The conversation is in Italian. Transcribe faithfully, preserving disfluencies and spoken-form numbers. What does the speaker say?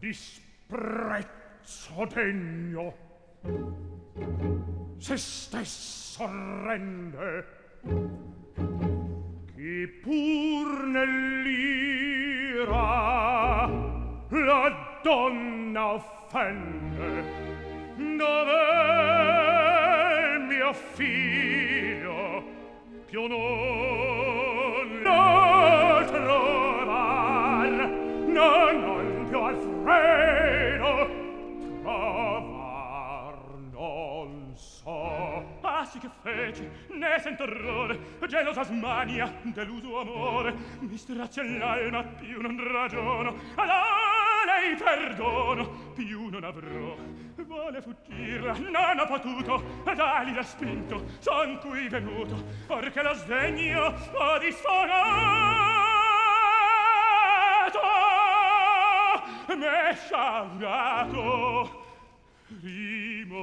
disprezzo degno se stesso rende, chi pur nell'ira la donna offende. Dov'è il mio figlio più non lo trovar, no, non più Alfredo trovar non so. Ah sì che feci, ne sento orrore, gelosa smania deluso amore, mi strazia l'alma, più non ragiono, allora lei perdono, più non avrò. Vuole fuggirla, non ho potuto, dali la spinto, son qui venuto, perché lo sdegno ho disfonato, m'è sciaurato, rimo